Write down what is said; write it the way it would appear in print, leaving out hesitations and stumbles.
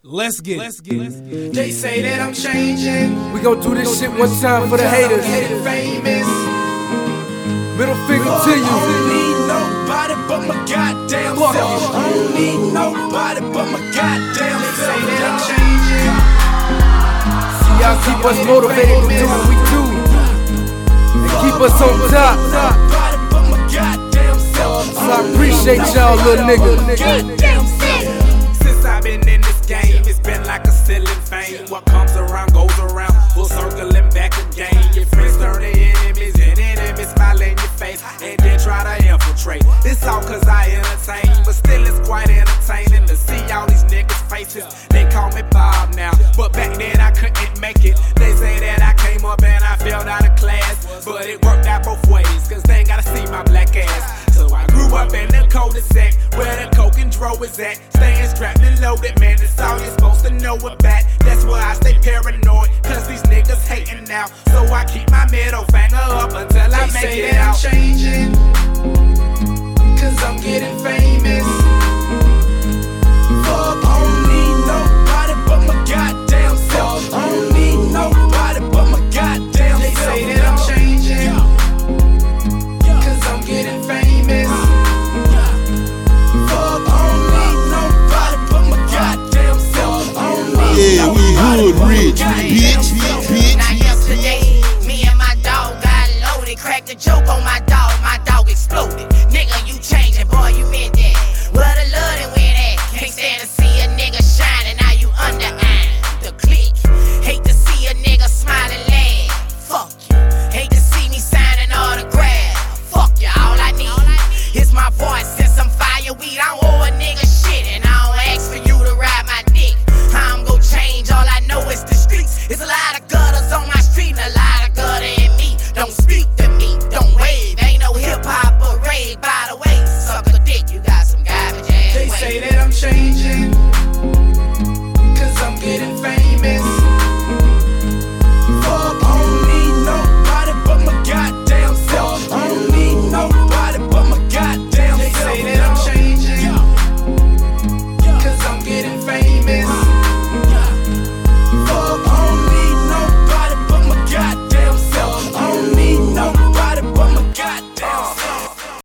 Let's get it. They say that I'm changing. We gon' do this shit one time for the haters. Getting famous. Middle finger to I you. don't need nobody but my goddamn self. I don't need nobody but my goddamn self. They say that I'm changing. See y'all keep us motivated to do what we do and keep us on top. Nobody but my goddamn self. So I appreciate y'all, little nigga. Goddamn self. Since I've been in this game, it's been like a ceiling fame. What comes around goes around, full circling back again. Your friends turn to enemies, and enemies smile in your face, and then try to infiltrate. It's all cause I entertain, but still it's quite entertaining to see all these niggas' faces. They call me Bob now, but back then I couldn't make it. They say that I came up and I failed out of class, but it worked out both ways, cause they ain't gotta see my black ass. So I grew up in the cul-de-sac, where the coke and dro is at. Staying strapped and loaded, man, that's all you're supposed to know about. That's why I stay paranoid, cause these niggas hating now. So I keep my middle finger up until I make it out. They say that I'm changing, cause I'm getting famous. Fuck, I don't need nobody but my goddamn self. I don't need nobody but my goddamn self. They say that I'm changing, cause I'm getting famous. Fuck, I don't need nobody but my goddamn self. I don't need Yeah, we hood rich, bitch. Now yesterday, me and my dog got loaded, cracked a joke on my